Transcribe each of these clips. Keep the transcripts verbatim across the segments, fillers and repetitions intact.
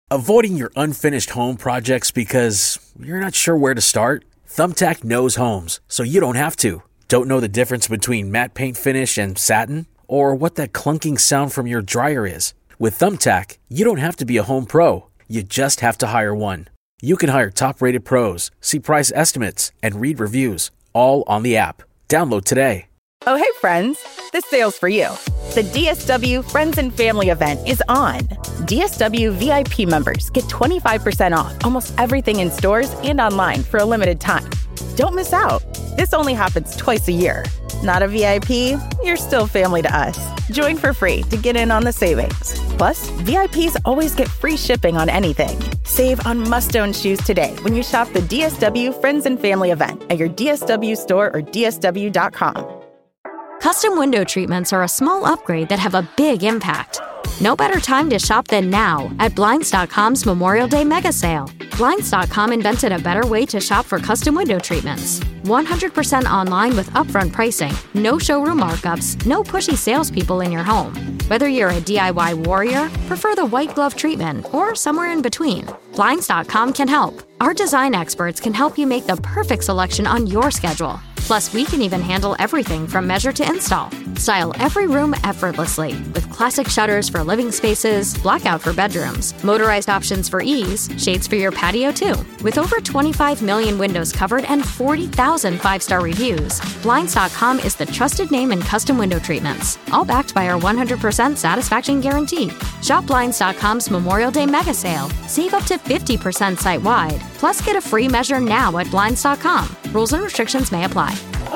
Avoiding your unfinished home projects because you're not sure where to start? Thumbtack knows homes, so you don't have to. Don't know the difference between matte paint finish and satin? Or what that clunking sound from your dryer is? With Thumbtack, you don't have to be a home pro. You just have to hire one. You can hire top-rated pros, see price estimates, and read reviews, all on the app. Download today. Oh, hey, friends. This sale's for you. The D S W Friends and Family event is on. D S W V I P members get twenty-five percent off almost everything in stores and online for a limited time. Don't miss out. This only happens twice a year. Not a V I P? You're still family to us. Join for free to get in on the savings. Plus, V I Ps always get free shipping on anything. Save on must-own shoes today when you shop the D S W Friends and Family event at your D S W store or D S W dot com. Custom window treatments are a small upgrade that have a big impact. No better time to shop than now at Blinds dot com's Memorial Day Mega Sale. Blinds dot com invented a better way to shop for custom window treatments. one hundred percent online with upfront pricing, no showroom markups, no pushy salespeople in your home. Whether you're a D I Y warrior, prefer the white glove treatment, or somewhere in between, Blinds dot com can help. Our design experts can help you make the perfect selection on your schedule. Plus, we can even handle everything from measure to install. Style every room effortlessly with classic shutters for living spaces, blackout for bedrooms, motorized options for ease, shades for your patio too. With over twenty-five million windows covered and forty thousand five-star reviews, Blinds dot com is the trusted name in custom window treatments, all backed by our one hundred percent satisfaction guarantee. Shop Blinds dot com's Memorial Day Mega Sale. Save up to fifty percent site-wide. Plus, get a free measure now at Blinds dot com. Rules and restrictions may apply.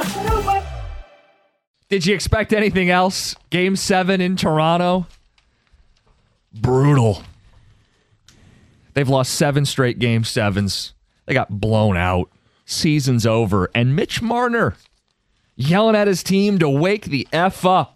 Did you expect anything else? Game seven in Toronto? Brutal. They've lost seven straight game sevens. They got blown out. Season's over. And Mitch Marner yelling at his team to wake the F up.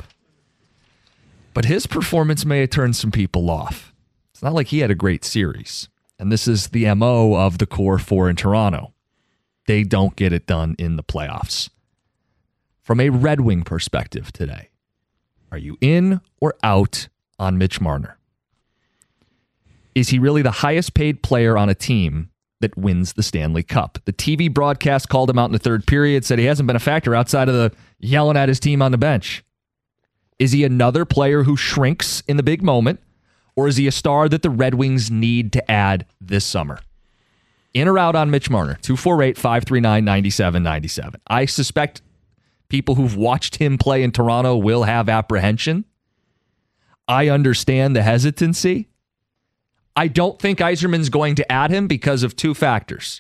But his performance may have turned some people off. It's not like he had a great series. And this is the M O of the core four in Toronto. They don't get it done in the playoffs. From a Red Wing perspective today, are you in or out on Mitch Marner? Is he really the highest paid player on a team that wins the Stanley Cup? The T V broadcast called him out in the third period, said he hasn't been a factor outside of the yelling at his team on the bench. Is he another player who shrinks in the big moment, or is he a star that the Red Wings need to add this summer? In or out on Mitch Marner? two four eight, five three nine, nine seven nine seven. I suspect people who've watched him play in Toronto will have apprehension. I understand the hesitancy. I don't think Yzerman's going to add him because of two factors.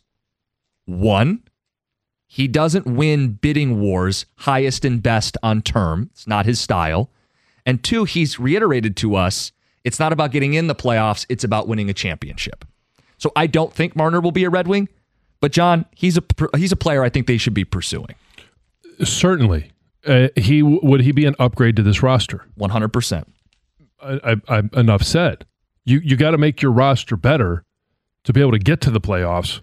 One, he doesn't win bidding wars highest and best on term. It's not his style. And two, he's reiterated to us, it's not about getting in the playoffs, it's about winning a championship. So I don't think Marner will be a Red Wing, but John, he's a he's a player I think they should be pursuing. Certainly. Uh, he would he be an upgrade to this roster? one hundred percent. I, I, I, enough said. You you got to make your roster better to be able to get to the playoffs.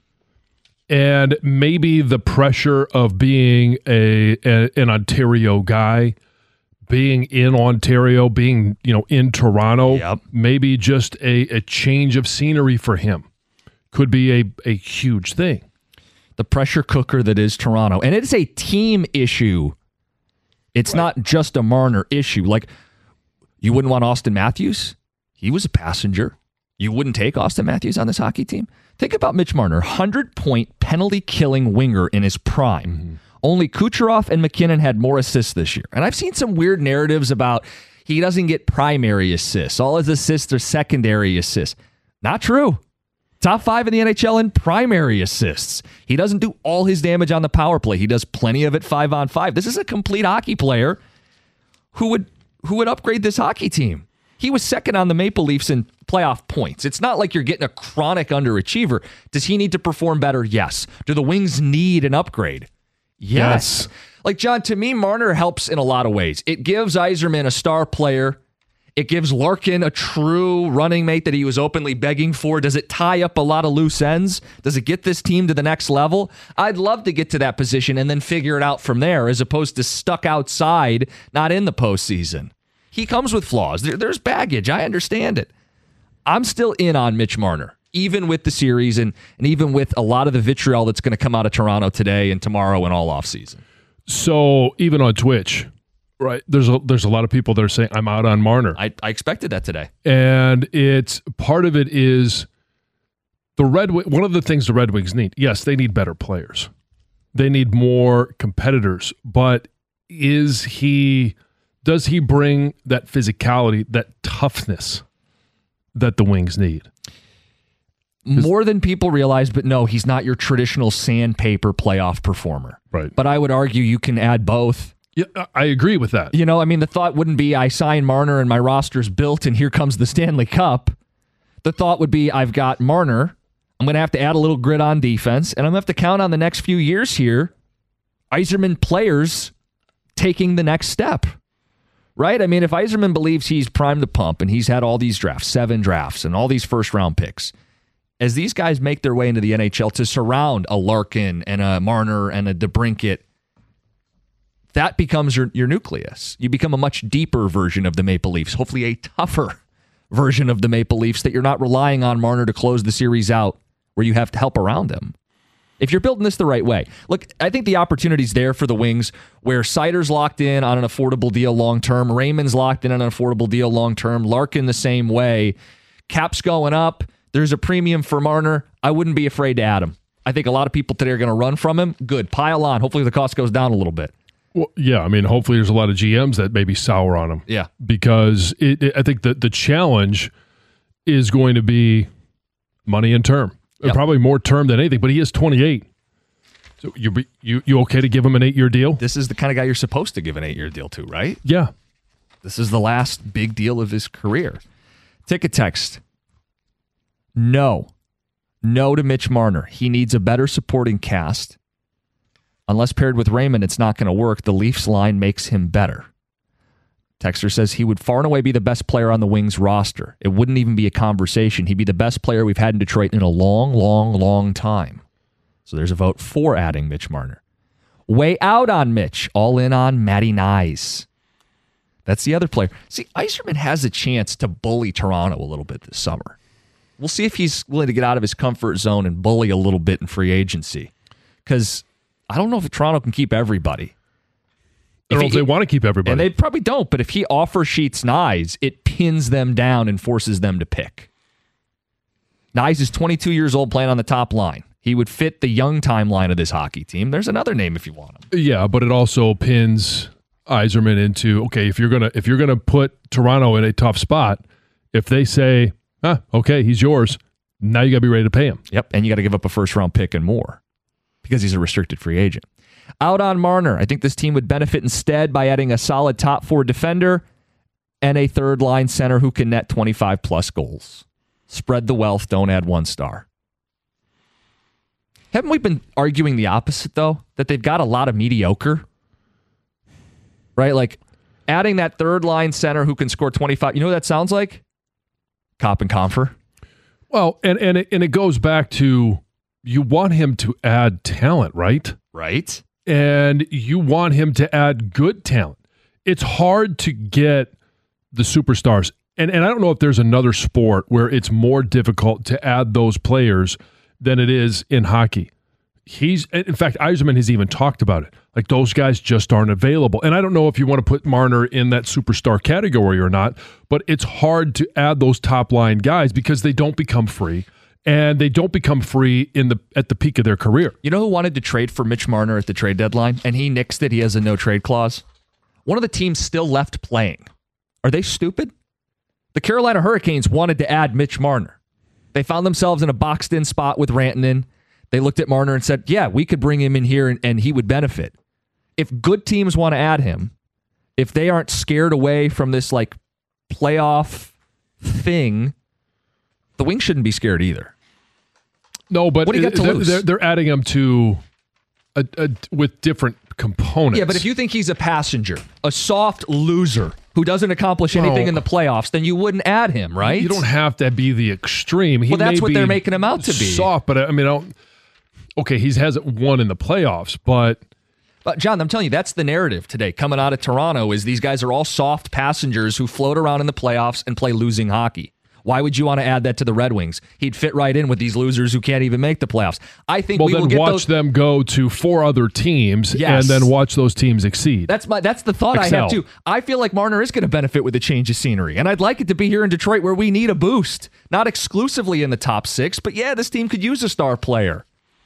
And maybe the pressure of being a, a an Ontario guy, being in Ontario, being you know in Toronto, yep. maybe just a, a change of scenery for him could be a, a huge thing. The pressure cooker that is Toronto. And it is a team issue. It's right. Not just a Marner issue. Like, you wouldn't want Austin Matthews? He was a passenger. You wouldn't take Austin Matthews on this hockey team? Think about Mitch Marner, one hundred point penalty-killing winger in his prime. Mm-hmm. Only Kucherov and McKinnon had more assists this year. And I've seen some weird narratives about he doesn't get primary assists. All his assists are secondary assists. Not true. Top five in the N H L in primary assists. He doesn't do all his damage on the power play. He does plenty of it five on five. This is a complete hockey player who would who would upgrade this hockey team. He was second on the Maple Leafs in playoff points. It's not like you're getting a chronic underachiever. Does he need to perform better? Yes. Do the Wings need an upgrade? Yes. yes. Like, John, to me, Marner helps in a lot of ways. It gives Yzerman a star player. It gives Larkin a true running mate that he was openly begging for. Does it tie up a lot of loose ends? Does it get this team to the next level? I'd love to get to that position and then figure it out from there, as opposed to stuck outside, not in the postseason. He comes with flaws. There, there's baggage. I understand it. I'm still in on Mitch Marner, even with the series and, and even with a lot of the vitriol that's going to come out of Toronto today and tomorrow and all offseason. So even on Twitch, right, there's a, there's a lot of people that are saying, I'm out on Marner. I, I expected that today. And it's part of it is the Red one of the things the Red Wings need. Yes, they need better players. They need more competitors. But is he does he bring that physicality, that toughness that the Wings need? More than people realize, but no, he's not your traditional sandpaper playoff performer. Right. But I would argue you can add both. Yeah, I agree with that. You know, I mean, the thought wouldn't be I sign Marner and my roster's built and here comes the Stanley Cup. The thought would be I've got Marner. I'm going to have to add a little grit on defense, and I'm going to have to count on the next few years here, Yzerman players taking the next step. Right? I mean, if Yzerman believes he's primed to pump and he's had all these drafts, seven drafts, and all these first-round picks, as these guys make their way into the N H L to surround a Larkin and a Marner and a DeBrincat, that becomes your, your nucleus. You become a much deeper version of the Maple Leafs, hopefully a tougher version of the Maple Leafs that you're not relying on Marner to close the series out where you have to help around him. If you're building this the right way. Look, I think the opportunity's there for the Wings where Seider's locked in on an affordable deal long-term, Raymond's locked in on an affordable deal long-term, Larkin the same way. Cap's going up. There's a premium for Marner. I wouldn't be afraid to add him. I think a lot of people today are going to run from him. Good. Pile on. Hopefully the cost goes down a little bit. Well, yeah, I mean, hopefully there's a lot of G Ms that maybe sour on him. Yeah. Because it, it, I think that the challenge is going to be money and term. Yep. Probably more term than anything, but he is twenty-eight. So you you you okay to give him an eight-year deal? This is the kind of guy you're supposed to give an eight-year deal to, right? Yeah. This is the last big deal of his career. Ticket text. No. No to Mitch Marner. He needs a better supporting cast. Unless paired with Raymond, it's not going to work. The Leafs line makes him better. Texter says he would far and away be the best player on the Wings roster. It wouldn't even be a conversation. He'd be the best player we've had in Detroit in a long, long, long time. So there's a vote for adding Mitch Marner. Way out on Mitch. All in on Matty Nyes. That's the other player. See, Yzerman has a chance to bully Toronto a little bit this summer. We'll see if he's willing to get out of his comfort zone and bully a little bit in free agency. Because I don't know if Toronto can keep everybody. I don't know if they want to keep everybody. And they probably don't, but if he offers Sheets Nyes, it pins them down and forces them to pick. Nyes is twenty-two years old playing on the top line. He would fit the young timeline of this hockey team. There's another name if you want him. Yeah, but it also pins Yzerman into, okay, if you're gonna if you're gonna put Toronto in a tough spot, if they say, ah, okay, he's yours, now you gotta be ready to pay him. Yep, and you gotta give up a first round pick and more because he's a restricted free agent. Out on Marner, I think this team would benefit instead by adding a solid top four defender and a third line center who can net twenty-five plus goals. Spread the wealth, don't add one star. Haven't we been arguing the opposite, though? That they've got a lot of mediocre? Right? Like, adding that third line center who can score twenty-five. You know what that sounds like? Cop and Confer. Well, and, and, it, and it goes back to you want him to add talent, right? Right. And you want him to add good talent. It's hard to get the superstars. And, and I don't know if there's another sport where it's more difficult to add those players than it is in hockey. He's, in fact, Yzerman has even talked about it. Like, those guys just aren't available. And I don't know if you want to put Marner in that superstar category or not, but it's hard to add those top line guys because they don't become free, and they don't become free in the at the peak of their career. You know who wanted to trade for Mitch Marner at the trade deadline, and he nixed it? He has a no-trade clause. One of the teams still left playing. Are they stupid? The Carolina Hurricanes wanted to add Mitch Marner. They found themselves in a boxed-in spot with Rantanen. They looked at Marner and said, yeah, we could bring him in here and, and he would benefit. If good teams want to add him, if they aren't scared away from this like playoff thing, the Wings shouldn't be scared either. No, but what do you got to they're, lose? They're, they're adding him to a, a, with different components. Yeah, but if you think he's a passenger, a soft loser who doesn't accomplish anything well, in the playoffs, then you wouldn't add him, right? You don't have to be the extreme. He well, that's may what be they're making him out to be. Soft, but I mean, I don't, okay, he hasn't won in the playoffs, but... But John, I'm telling you, that's the narrative today coming out of Toronto is these guys are all soft passengers who float around in the playoffs and play losing hockey. Why would you want to add that to the Red Wings? He'd fit right in with these losers who can't even make the playoffs. I think well, we then will get watch those- them go to four other teams Yes. and then watch those teams exceed. That's my that's the thought Excel. I have too. I feel like Marner is going to benefit with a change of scenery, and I'd like it to be here in Detroit where we need a boost. Not exclusively in the top six, but yeah, this team could use a star player.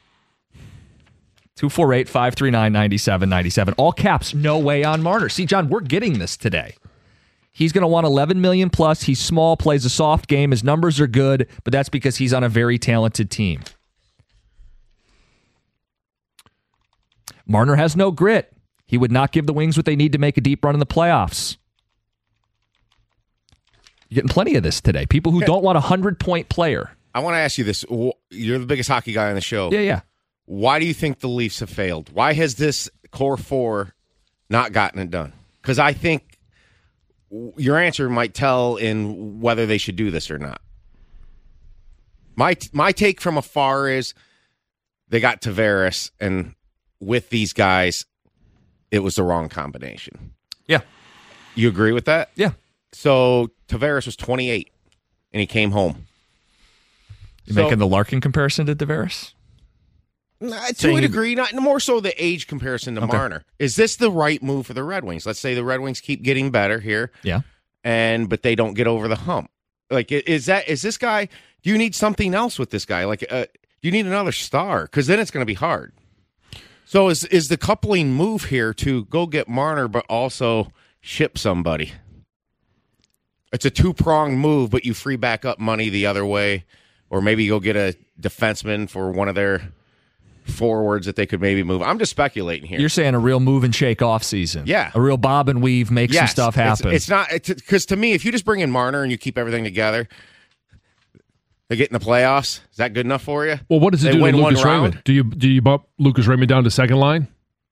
two four eight, five three nine, nine seven nine seven. All caps, no way on Marner. See, John, we're getting this today. He's going to want eleven million dollars plus. He's small, plays a soft game. His numbers are good, but that's because he's on a very talented team. Marner has no grit. He would not give the Wings what they need to make a deep run in the playoffs. You're getting plenty of this today. People who don't want a hundred-point player. I want to ask you this. You're the biggest hockey guy on the show. Yeah, yeah. Why do you think the Leafs have failed? Why has this core four not gotten it done? Because I think your answer might tell in whether they should do this or not. My my take from afar is they got Tavares, and with these guys, it was the wrong combination. Yeah. You agree with that? Yeah. So Tavares was twenty-eight, and he came home. You So- making the Larkin comparison to Tavares? Nah, to Saying a he- degree, not more so the age comparison to Okay. Marner. Is this the right move for the Red Wings? Let's say the Red Wings keep getting better here, Yeah. and but they don't get over the hump. Like, i- is that is this guy? Do you need something else with this guy? Like, uh, do you need another star? Because then it's going to be hard. So is is the coupling move here to go get Marner, but also ship somebody? It's a two pronged move, but you free back up money the other way, or maybe you go get a defenseman for one of their forwards that they could maybe move. I'm just speculating here. You're saying a real move and shake off season. Yeah. A real bob and weave, make some Yes, stuff it's- happen. It's, not because to me, if you just bring in Marner and you keep everything together, they get in the playoffs. Is that good enough for you? Well, what does it They do to win one Lucas round? Raymond? Do you do you bump Lucas Raymond down to second line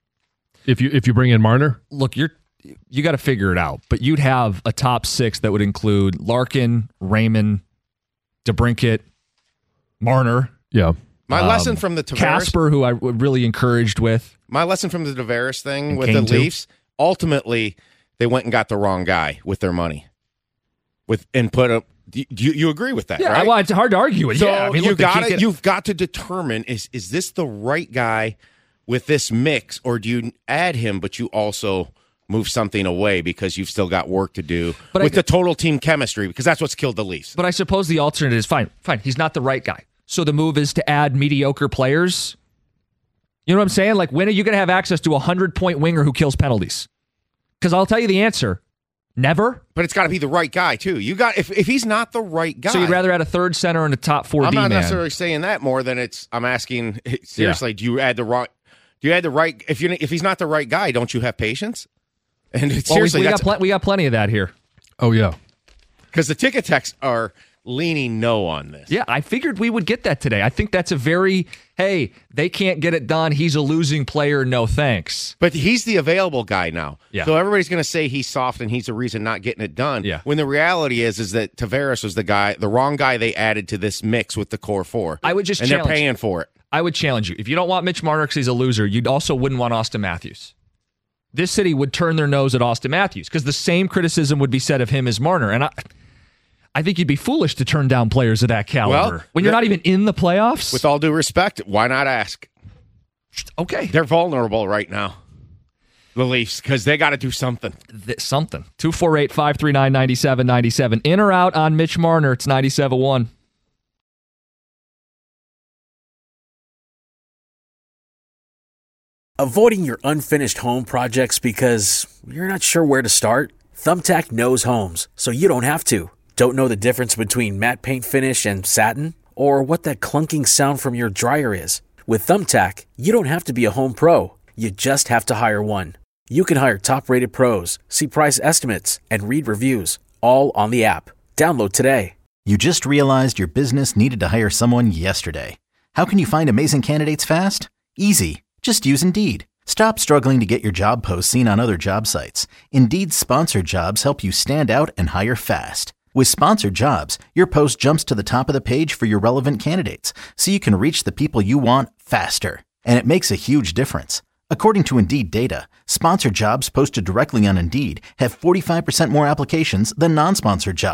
if you if you bring in Marner? Look, you're you got to figure it out, but you'd have a top six that would include Larkin, Raymond, DeBrincat, Marner, Yeah. My Um, lesson from the Tavares, Casper, who I w- really encouraged with. my lesson from the Tavares thing And with Kane the too. Leafs, ultimately they went and got the wrong guy with their money, with and put up. Do you, you agree with that? Yeah, right? well, it's hard to argue with. So yeah, I mean, you look, they got can't to get- you've got to determine is is this the right guy with this mix, or do you add him but you also move something away because you've still got work to do But I- with the total team chemistry, because that's what's killed the Leafs. But I suppose the alternate is fine. Fine, he's not the right guy. So the move is to add mediocre players. You know what I'm saying? Like, when are you going to have access to a hundred-point winger who kills penalties? Because I'll tell you the answer: never. But it's got to be the right guy too. You got if if he's not the right guy, So you'd rather add a third center and a top four I'm D not man. necessarily saying that more than it's. I'm asking seriously. Do you add the right? Do you add the right? If you if he's not the right guy, don't you have patience? And it's, Well, we, seriously, we got that's pl- we got plenty of that here. Oh yeah. because the ticket techs are leaning no on this. Yeah, I figured we would get that today. I think that's a very, hey, they can't get it done. He's a losing player. No thanks. But he's the available guy now. Yeah. So everybody's going to say he's soft and he's the reason not getting it done. Yeah. When the reality is, is that Tavares was the guy, the wrong guy they added to this mix with the core four. I would just and they're challenge- paying for it. I would challenge you. If you don't want Mitch Marner because he's a loser, you also wouldn't want Austin Matthews. This city would turn their nose at Austin Matthews because the same criticism would be said of him as Marner. And I, I think you'd be foolish to turn down players of that caliber Well, when you're that- not even in the playoffs. With all due respect, why not ask? okay, They're vulnerable right now, the Leafs, because they got to do something. Th- something. two four eight, five three nine, nine seven nine seven. In or out on Mitch Marner, it's ninety-seven one. Avoiding your unfinished home projects because you're not sure where to start? Thumbtack knows homes, so you don't have to. Don't know the difference between matte paint finish and satin? Or what that clunking sound from your dryer is? With Thumbtack, you don't have to be a home pro. You just have to hire one. You can hire top-rated pros, see price estimates, and read reviews, all on the app. Download today. You just realized your business needed to hire someone yesterday. How can you find amazing candidates fast? Easy. Just use Indeed. Stop struggling to get your job posts seen on other job sites. Indeed's sponsored jobs help you stand out and hire fast. With sponsored jobs, your post jumps to the top of the page for your relevant candidates, so you can reach the people you want faster. And it makes a huge difference. According to Indeed data, sponsored jobs posted directly on Indeed have forty-five percent more applications than non-sponsored jobs.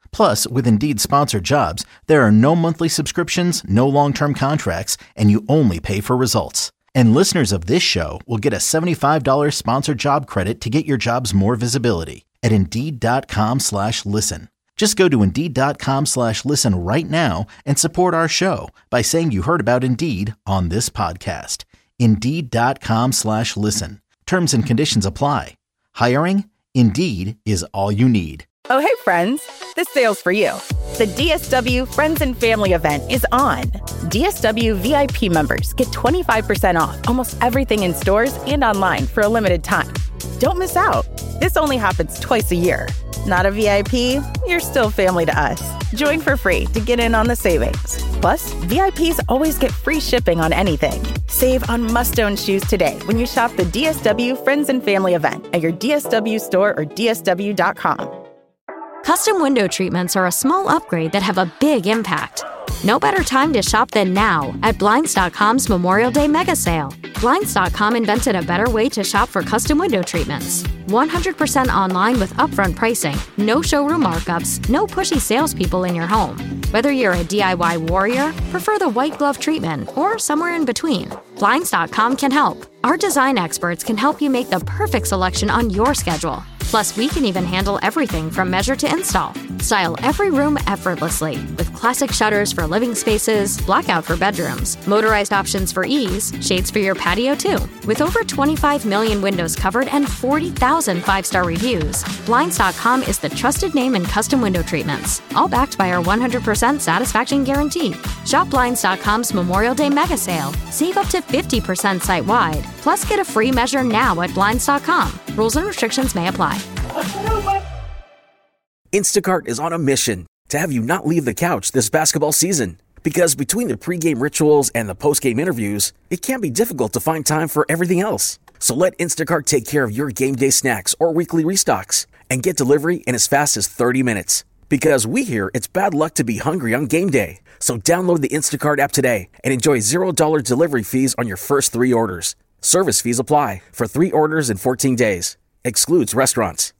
Plus, with Indeed Sponsored Jobs, there are no monthly subscriptions, no long-term contracts, and you only pay for results. And listeners of this show will get a seventy-five dollars sponsored job credit to get your jobs more visibility at Indeed.com slash listen. Just go to Indeed.com slash listen right now and support our show by saying you heard about Indeed on this podcast. Indeed.com slash listen. Terms and conditions apply. Hiring? Indeed is all you need. Oh, hey, friends. This sale's for you. The D S W Friends and Family event is on. D S W V I P members get twenty-five percent off almost everything in stores and online for a limited time. Don't miss out. This only happens twice a year. Not a V I P? You're still family to us. Join for free to get in on the savings. Plus, V I Ps always get free shipping on anything. Save on must-own shoes today when you shop the D S W Friends and Family event at your D S W store or D S W dot com. Custom window treatments are a small upgrade that have a big impact. No better time to shop than now at Blinds dot com's Memorial Day Mega Sale. Blinds dot com invented a better way to shop for custom window treatments. one hundred percent online with upfront pricing, no showroom markups, no pushy salespeople in your home. Whether you're a D I Y warrior, prefer the white glove treatment, or somewhere in between, Blinds dot com can help. Our design experts can help you make the perfect selection on your schedule. Plus, we can even handle everything from measure to install. Style every room effortlessly with classic shutters for living spaces, blackout for bedrooms, motorized options for ease, shades for your patio too. With over twenty-five million windows covered and forty thousand five-star reviews, Blinds dot com is the trusted name in custom window treatments, all backed by our one hundred percent satisfaction guarantee. Shop Blinds dot com's Memorial Day Mega Sale. Save up to fifty percent site-wide. Plus, get a free measure now at Blinds dot com. Rules and restrictions may apply. Instacart is on a mission to have you not leave the couch this basketball season. Because between the pregame rituals and the postgame interviews, it can be difficult to find time for everything else. So let Instacart take care of your game day snacks or weekly restocks and get delivery in as fast as thirty minutes. Because we hear it's bad luck to be hungry on game day. So download the Instacart app today and enjoy zero dollars delivery fees on your first three orders. Service fees apply for three orders in fourteen days. Excludes restaurants.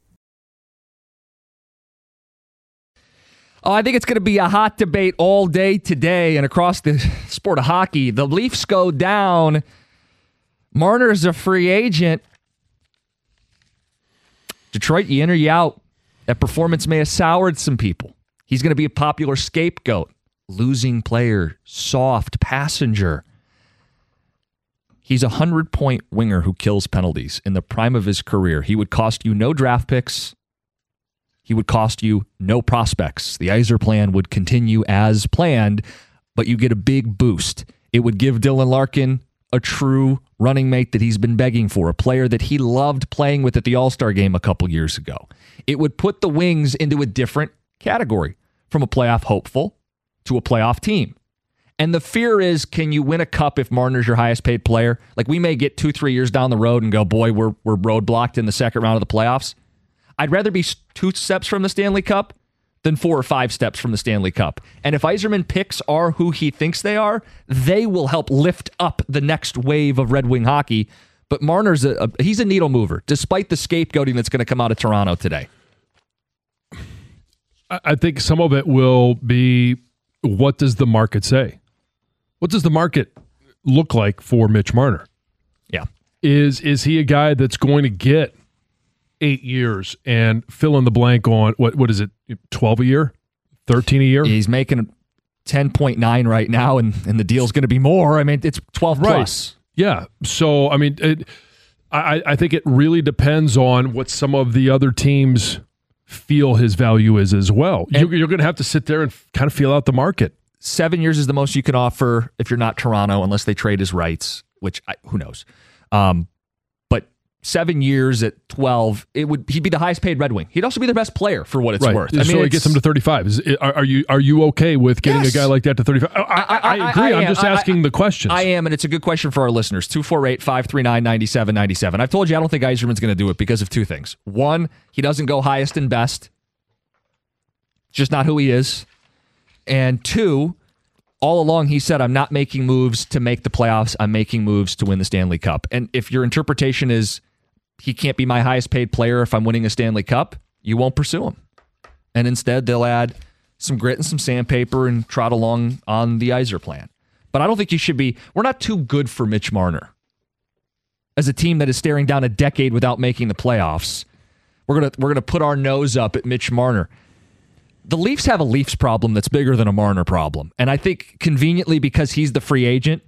Oh, I think it's going to be a hot debate all day today and across the sport of hockey. The Leafs go down. Marner's a free agent. Detroit, you in or you out? That performance may have soured some people. He's going to be a popular scapegoat. Losing player, soft passenger. He's a hundred-point winger who kills penalties in the prime of his career. He would cost you no draft picks. He would cost you no prospects. The Yzer plan would continue as planned, but you get a big boost. It would give Dylan Larkin a true running mate that he's been begging for, a player that he loved playing with at the All-Star game a couple years ago. It would put the Wings into a different category, from a playoff hopeful to a playoff team. And the fear is, can you win a cup if Marner's your highest paid player? Like, we may get two, three years down the road and go, boy, we're we're roadblocked in the second round of the playoffs. I'd rather be two steps from the Stanley Cup than four or five steps from the Stanley Cup. And if Yzerman picks are who he thinks they are, they will help lift up the next wave of Red Wing hockey. But Marner's a, a he's a needle mover, despite the scapegoating that's going to come out of Toronto today. I think some of it will be, what does the market say? What does the market look like for Mitch Marner? Yeah. Is is he a guy that's going to get eight years and fill in the blank on, what what is it, twelve a year? thirteen a year? He's making ten point nine right now, and, and the deal's going to be more. I mean, it's twelve right. plus. Yeah. So, I mean, it, I, I think it really depends on what some of the other teams feel his value is as well. And you're, you're going to have to sit there and kind of feel out the market. Seven years is the most you can offer if you're not Toronto, unless they trade his rights, which I, who knows. Um, but seven years at twelve, it would he'd be the highest paid Red Wing. He'd also be the best player for what it's right. worth. I so mean, it gets him to thirty-five. Is, are, are you are you okay with getting yes. a guy like that to thirty-five? I, I, I agree. I, I I'm just asking I, the questions. I am, and it's a good question for our listeners. two four eight, five three nine, nine seven nine seven. I've told you I don't think Yzerman's going to do it because of two things. One, he doesn't go highest and best. It's just not who he is. And two, all along he said, I'm not making moves to make the playoffs. I'm making moves to win the Stanley Cup. And if your interpretation is he can't be my highest paid player if I'm winning a Stanley Cup, you won't pursue him. And instead they'll add some grit and some sandpaper and trot along on the Yzer plan. But I don't think you should be, we're not too good for Mitch Marner. As a team that is staring down a decade without making the playoffs, we're going to we're going to put our nose up at Mitch Marner. The Leafs have a Leafs problem that's bigger than a Marner problem. And I think conveniently because he's the free agent,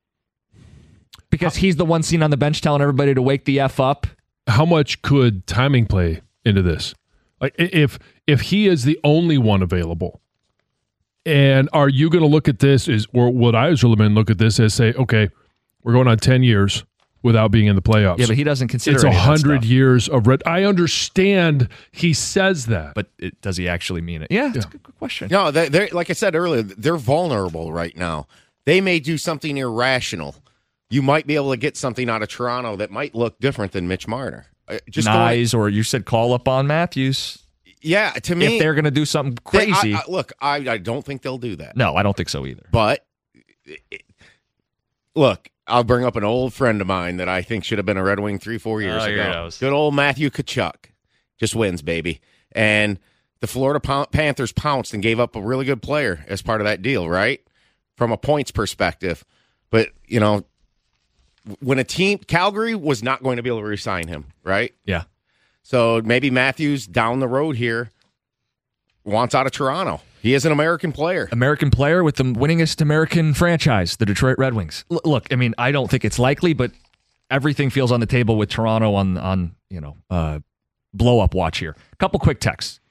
because he's the one seen on the bench telling everybody to wake the F up. How much could timing play into this? Like if if he is the only one available, and are you going to look at this as, or would Yzerman look at this as say, okay, we're going on ten years without being in the playoffs? Yeah, but he doesn't consider it's a hundred years of red. I understand he says that, but it, does he actually mean it? Yeah, that's yeah. a good question. No, they, they're like I said earlier, they're vulnerable right now. They may do something irrational. You might be able to get something out of Toronto that might look different than Mitch Marner. Just Nice, or you said call up on Matthews. Yeah, to me, if they're going to do something crazy, they, I, I, look, I, I don't think they'll do that. No, I don't think so either. But it, look. I'll bring up an old friend of mine that I think should have been a Red Wing three, four years oh, ago. Good old Matthew Tkachuk. Just wins, baby. And the Florida Panthers pounced and gave up a really good player as part of that deal, right? From a points perspective. But, you know, when a team, Calgary was not going to be able to re-sign him, right? Yeah. So maybe Matthews down the road here wants out of Toronto. He is an American player. American player with the winningest American franchise, the Detroit Red Wings. L- look, I mean, I don't think it's likely, but everything feels on the table with Toronto on, on you know, uh, blow-up watch here. A couple quick texts.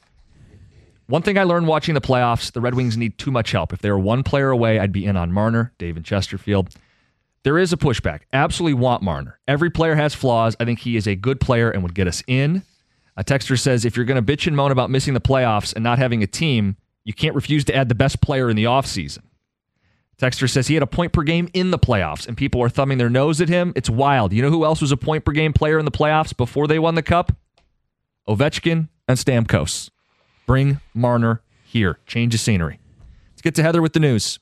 One thing I learned watching the playoffs, the Red Wings need too much help. If they were one player away, I'd be in on Marner, Dave in Chesterfield. There is a pushback. Absolutely want Marner. Every player has flaws. I think he is a good player and would get us in. A texter says, if you're going to bitch and moan about missing the playoffs and not having a team, you can't refuse to add the best player in the offseason. Texter says he had a point per game in the playoffs, and people are thumbing their nose at him. It's wild. You know who else was a point per game player in the playoffs before they won the Cup? Ovechkin and Stamkos. Bring Marner here. Change the scenery. Let's get to Heather with the news.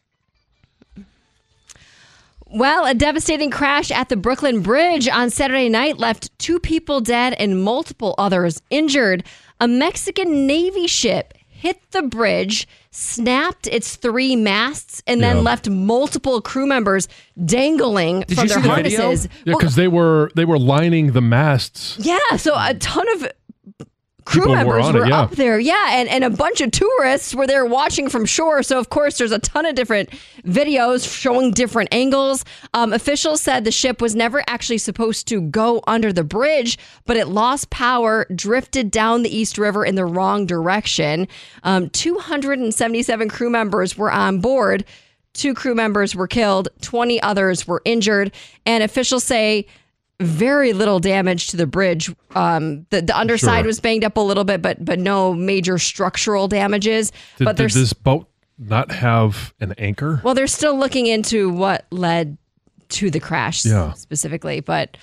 Well, a devastating crash at the Brooklyn Bridge on Saturday night left two people dead and multiple others injured. A Mexican Navy ship hit the bridge, snapped its three masts, and then yeah. left multiple crew members dangling Did from you their see the harnesses. Video? Yeah, because well, they were they were lining the masts. Yeah, so a ton of crew People members were, were it, yeah. up there. Yeah, and, and a bunch of tourists were there watching from shore. So, of course, there's a ton of different videos showing different angles. Um, officials said the ship was never actually supposed to go under the bridge, but it lost power, drifted down the East River in the wrong direction. Um, two hundred seventy-seven crew members were on board. Two crew members were killed. twenty others were injured. And officials say very little damage to the bridge. Um, the, the underside sure. was banged up a little bit, but but no major structural damages. Did, but did this boat not have an anchor? Well, they're still looking into what led to the crash yeah. specifically, but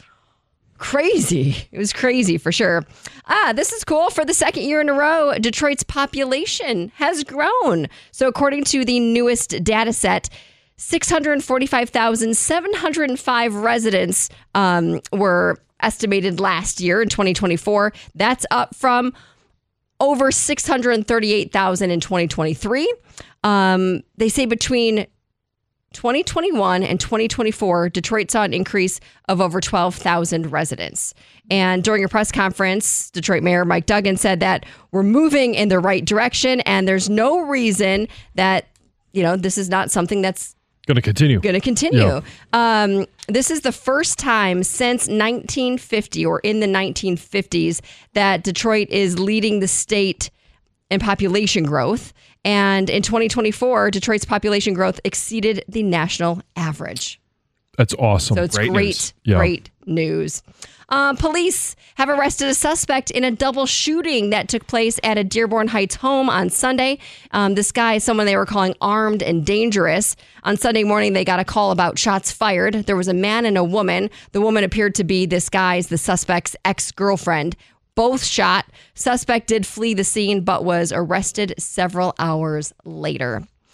crazy. It was crazy for sure. Ah, this is cool. For the second year in a row, Detroit's population has grown. So according to the newest data set, six hundred forty-five thousand seven hundred five residents um, were estimated last year in twenty twenty-four. That's up from over six hundred thirty-eight thousand in twenty twenty-three. Um, they say between twenty twenty-one and twenty twenty-four, Detroit saw an increase of over twelve thousand residents. And during a press conference, Detroit Mayor Mike Duggan said that we're moving in the right direction and there's no reason that, you know, this is not something that's Going to continue. Going to continue. Yeah. Um, this is the first time since nineteen fifty or in the nineteen fifties that Detroit is leading the state in population growth. And in twenty twenty-four, Detroit's population growth exceeded the national average. That's awesome. So it's great, great, news. Yeah. great news. Um, police have arrested a suspect in a double shooting that took place at a Dearborn Heights home on Sunday. Um, this guy is someone they were calling armed and dangerous. On Sunday morning, they got a call about shots fired. There was a man and a woman. The woman appeared to be this guy's, the suspect's ex-girlfriend. Both shot. Suspect did flee the scene, but was arrested several hours later.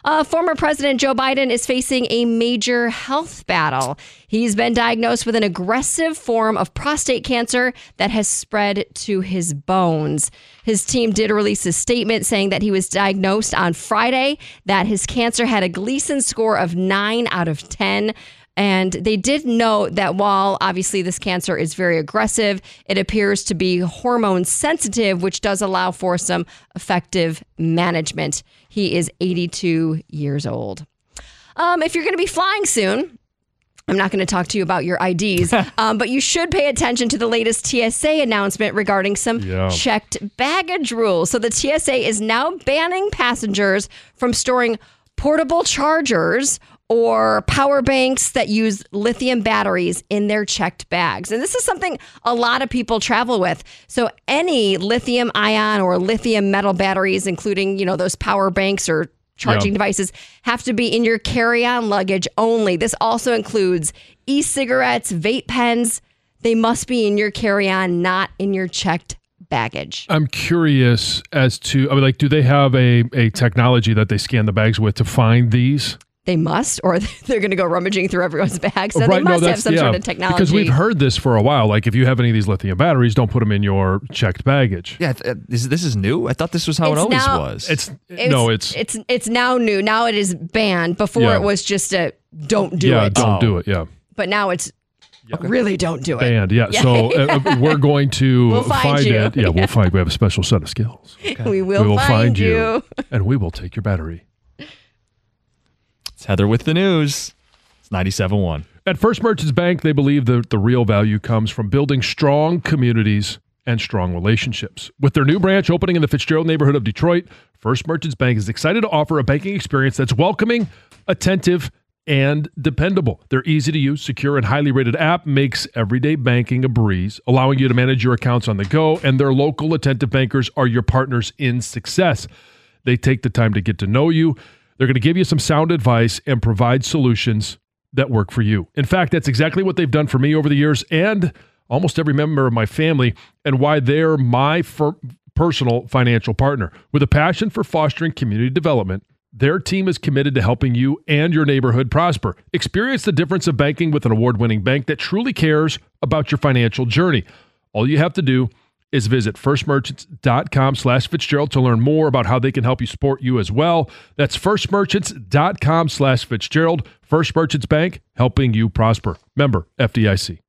Uh, former President Joe Biden is facing a major health battle. He's been diagnosed with an aggressive form of prostate cancer that has spread to his bones. His team did release a statement saying that he was diagnosed on Friday, that his cancer had a Gleason score of nine out of ten. And they did note that while obviously this cancer is very aggressive, it appears to be hormone sensitive, which does allow for some effective management. He is eighty-two years old. Um, if you're going to be flying soon, I'm not going to talk to you about your I Ds, um, but you should pay attention to the latest T S A announcement regarding some Yeah. checked baggage rules. So the T S A is now banning passengers from storing portable chargers or power banks that use lithium batteries in their checked bags. And this is something a lot of people travel with. So any lithium ion or lithium metal batteries, including, you know, those power banks or charging Yeah. devices, have to be in your carry-on luggage only. This also includes e-cigarettes, vape pens. They must be in your carry-on, not in your checked baggage. I'm curious as to, I mean, like, do they have a, a technology that they scan the bags with to find these? They must, or they're going to go rummaging through everyone's bags. So they Right, no, must have that's- some yeah, sort of technology. Because we've heard this for a while. Like, if you have any of these lithium batteries, don't put them in your checked baggage. Yeah, th- is, this is new. I thought this was how It's it always now- was. It's, no, it's, it's it's now new. Now it is banned. Before Yeah. it was just a don't do yeah, it. don't Oh. do it. Yeah. But now it's really don't do it. Banned. Yeah. Yeah. So uh, we're going to We'll find you. it. Yeah, we'll find, we have a special set of skills. We will, we will find, find you. you and we will take your battery. It's Heather with the news. It's ninety-seven point one. At First Merchants Bank, they believe that the real value comes from building strong communities and strong relationships. With their new branch opening in the Fitzgerald neighborhood of Detroit, First Merchants Bank is excited to offer a banking experience that's welcoming, attentive, and dependable. Their easy-to-use, secure, and highly rated app makes everyday banking a breeze, allowing you to manage your accounts on the go, and their local attentive bankers are your partners in success. They take the time to get to know you. They're going to give you some sound advice and provide solutions that work for you. In fact, that's exactly what they've done for me over the years and almost every member of my family, and why they're my fir- personal financial partner. With a passion for fostering community development, their team is committed to helping you and your neighborhood prosper. Experience the difference of banking with an award-winning bank that truly cares about your financial journey. All you have to do is visit firstmerchants.com slash Fitzgerald to learn more about how they can help you support you as well. That's firstmerchants.com slash Fitzgerald. First Merchants Bank, helping you prosper. Member F D I C.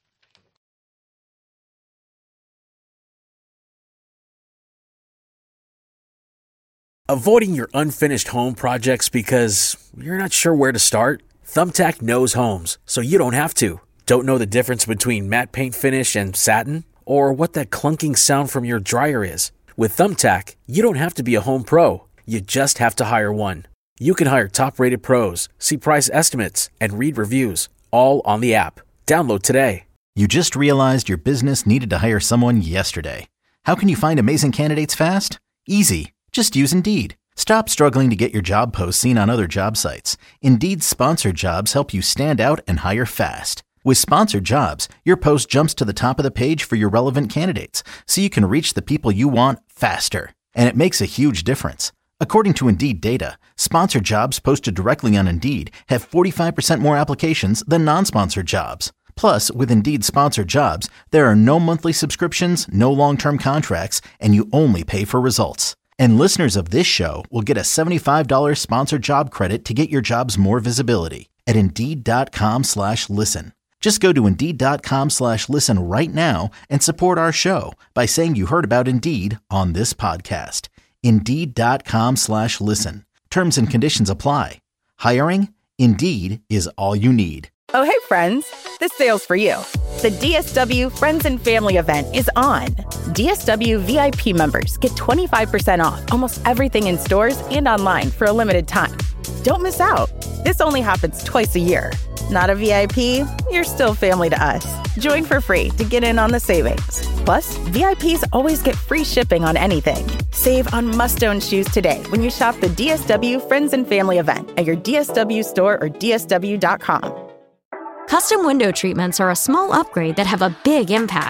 Avoiding your unfinished home projects because you're not sure where to start? Thumbtack knows homes, so you don't have to. Don't know the difference between matte paint finish and satin? Or what that clunking sound from your dryer is? With Thumbtack, you don't have to be a home pro. You just have to hire one. You can hire top-rated pros, see price estimates, and read reviews, all on the app. Download today. You just realized your business needed to hire someone yesterday. How can you find amazing candidates fast? Easy. Just use Indeed. Stop struggling to get your job posts seen on other job sites. Indeed's sponsored jobs help you stand out and hire fast. With sponsored jobs, your post jumps to the top of the page for your relevant candidates, so you can reach the people you want faster. And it makes a huge difference. According to Indeed data, sponsored jobs posted directly on Indeed have forty-five percent more applications than non-sponsored jobs. Plus, with Indeed sponsored jobs, there are no monthly subscriptions, no long-term contracts, and you only pay for results. And listeners of this show will get a seventy-five dollars sponsored job credit to get your jobs more visibility at Indeed.com slash listen. Just go to Indeed.com slash listen right now and support our show by saying you heard about Indeed on this podcast. Indeed.com slash listen. Terms and conditions apply. Hiring? Indeed is all you need. Oh, hey, friends. This sale's for you. The D S W Friends and Family event is on. D S W V I P members get twenty-five percent off almost everything in stores and online for a limited time. Don't miss out. This only happens twice a year. Not a V I P? You're still family to us. Join for free to get in on the savings. Plus, V I Ps always get free shipping on anything. Save on must-own shoes today when you shop the D S W Friends and Family event at your D S W store or D S W dot com. Custom window treatments are a small upgrade that have a big impact.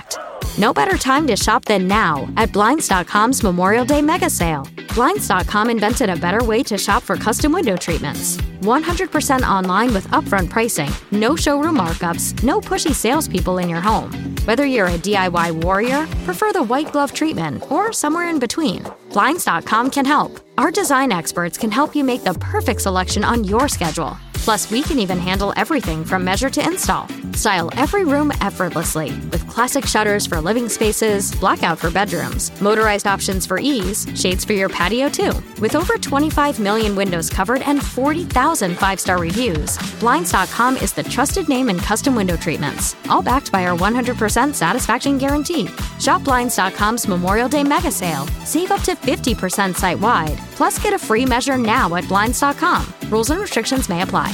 No better time to shop than now at Blinds dot com's Memorial Day mega sale. Blinds dot com invented a better way to shop for custom window treatments. one hundred percent online with upfront pricing, no showroom markups, no pushy salespeople in your home. Whether you're a D I Y warrior, prefer the white glove treatment, or somewhere in between, Blinds dot com can help. Our design experts can help you make the perfect selection on your schedule. Plus, we can even handle everything from measure to install. Style every room effortlessly with classic shutters for living spaces, blackout for bedrooms, motorized options for ease, shades for your patio too. With over twenty-five million windows covered and forty thousand five-star reviews, Blinds dot com is the trusted name in custom window treatments, all backed by our one hundred percent satisfaction guarantee. Shop Blinds dot com's Memorial Day mega sale. Save up to fifty percent site-wide. Plus, get a free measure now at Blinds dot com. Rules and restrictions may apply.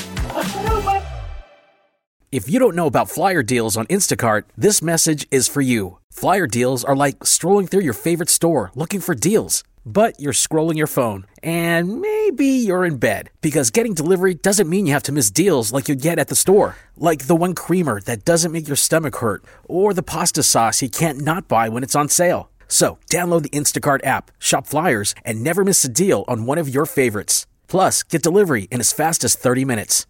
If you don't know about flyer deals on Instacart, this message is for you. Flyer deals are like strolling through your favorite store looking for deals, but you're scrolling your phone and maybe you're in bed because getting delivery doesn't mean you have to miss deals like you get at the store. Like the one creamer that doesn't make your stomach hurt or the pasta sauce you can't not buy when it's on sale. So download the Instacart app, shop flyers, and never miss a deal on one of your favorites. Plus, get delivery in as fast as thirty minutes.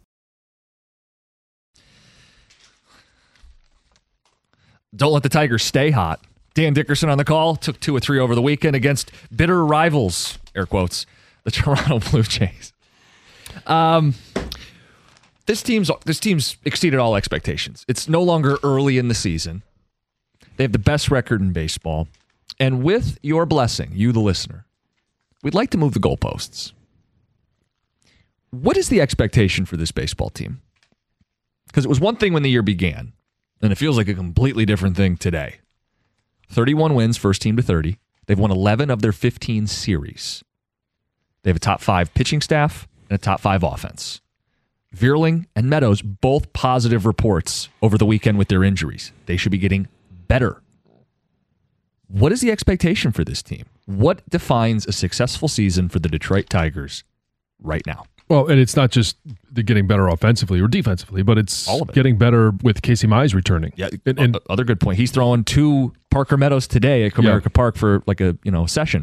Don't let the Tigers stay hot. Dan Dickerson on the call. Took two or three over the weekend against bitter rivals, air quotes, the Toronto Blue Jays. Um, this team's this team's exceeded all expectations. It's no longer early in the season. They have the best record in baseball. And with your blessing, you the listener, we'd like to move the goalposts. What is the expectation for this baseball team? Because it was one thing when the year began, and it feels like a completely different thing today. thirty-one wins, first team to thirty. They've won eleven of their fifteen series. They have a top five pitching staff and a top five offense. Vierling and Meadows, both positive reports over the weekend with their injuries. They should be getting better. What is the expectation for this team? What defines a successful season for the Detroit Tigers right now? Well, and it's not just the getting better offensively or defensively, but it's All of it. Getting better with Casey Mize returning. Yeah, and, and other good point. He's throwing two Parker Meadows today at Comerica Yeah. Park for like a you know session.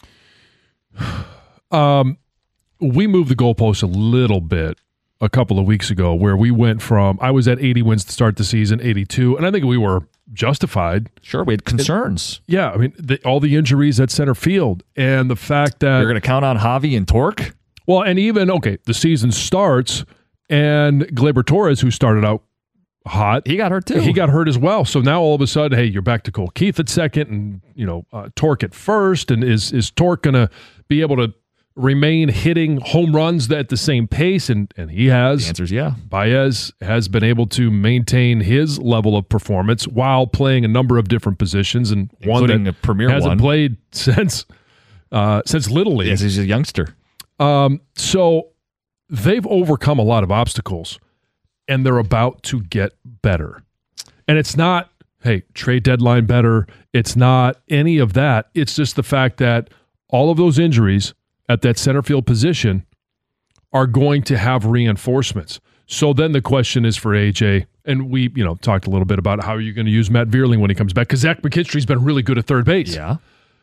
Um, we moved the goalposts a little bit a couple of weeks ago, where we went from I was at eighty wins to start the season, eighty-two, and I think we were justified. Sure, we had concerns. It, yeah, I mean the, all the injuries at center field and the fact that You're going to count on Javi and Torque. Well, and even, okay, the season starts, and Gleyber Torres, who started out hot. He got hurt, too. He got hurt as well. So now all of a sudden, hey, you're back to Cole Keith at second, and, you know, uh, Torque at first, and is is Torque going to be able to remain hitting home runs at the same pace? And, and he has. The answer is yeah. Baez has been able to maintain his level of performance while playing a number of different positions, and Including one that a premier hasn't one. played since uh, since Little League. Yes, he's a youngster. Um, so they've overcome a lot of obstacles, and they're about to get better. And it's not, hey, trade deadline better. It's not any of that. It's just the fact that all of those injuries at that center field position are going to have reinforcements. So then the question is for A J, and we, you know, talked a little bit about how are you going to use Matt Vierling when he comes back, because Zach McKinstry's been really good at third base. Yeah.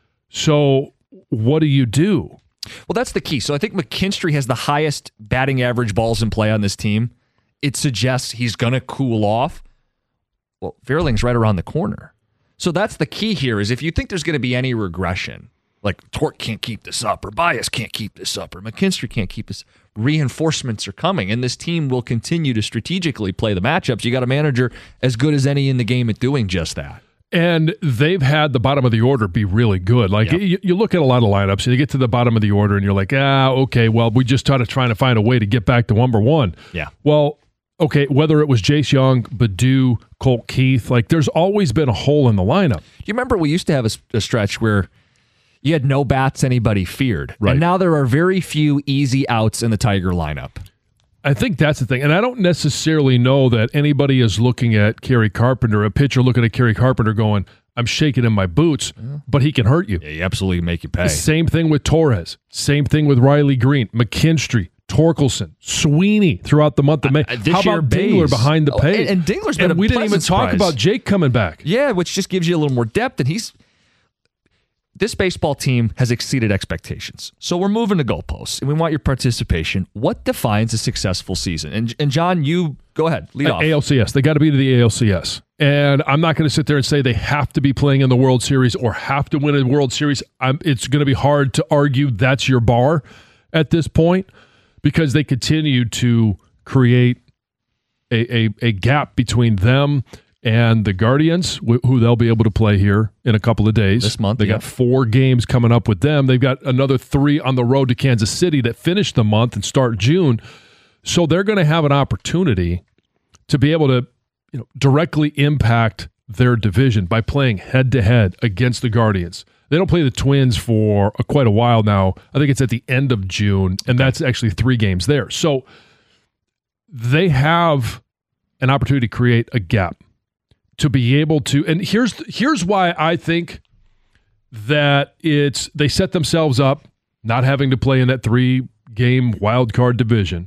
So what do you do? Well, that's the key. So I think McKinstry has the highest batting average balls in play on this team. It suggests he's going to cool off. Well, Vierling's right around the corner. So that's the key here is if you think there's going to be any regression, like Torque can't keep this up, or Baez can't keep this up, or McKinstry can't keep this, reinforcements are coming, and this team will continue to strategically play the matchups. You got a manager as good as any in the game at doing just that. And they've had the bottom of the order be really good. Like Yep. you, you look at a lot of lineups and you get to the bottom of the order and you're like, ah, okay, well, we just started trying to find a way to get back to number one. Yeah. Well, okay, whether it was Jace Young, Baду, Colt Keith, like there's always been a hole in the lineup. Do you remember we used to have a, a stretch where you had no bats anybody feared? Right. And now there are very few easy outs in the Tiger lineup. I think that's the thing. And I don't necessarily know that anybody is looking at Kerry Carpenter, a pitcher looking at Kerry Carpenter going, I'm shaking in my boots, yeah. but he can hurt you. Yeah, he absolutely make you pay. Same thing with Torres. Same thing with Riley Green, McKinstry, Torkelson, Sweeney throughout the month of May. Uh, this How year, about Dingler Bays. behind the Oh, pace? and, and Dingler's been and a we didn't even pleasant talk surprise. about Jake coming back. Yeah, which just gives you a little more depth. And he's this baseball team has exceeded expectations. So we're moving to goalposts, and we want your participation. What defines a successful season? And, and John, you go ahead, lead off. A L C S. They got to be to the A L C S. And I'm not going to sit there and say they have to be playing in the World Series or have to win a World Series. I'm, it's going to be hard to argue that's your bar at this point because they continue to create a, a, a gap between them and the Guardians, wh- who they'll be able to play here in a couple of days. This month, They yeah. got four games coming up with them. They've got another three on the road to Kansas City that finish the month and start June. So they're going to have an opportunity to be able to, you know, directly impact their division by playing head-to-head against the Guardians. They don't play the Twins for a, quite a while now. I think it's at the end of June, and that's actually three games there. So they have an opportunity to create a gap to be able to, and here's here's why I think that it's they set themselves up not having to play in that three-game wild card division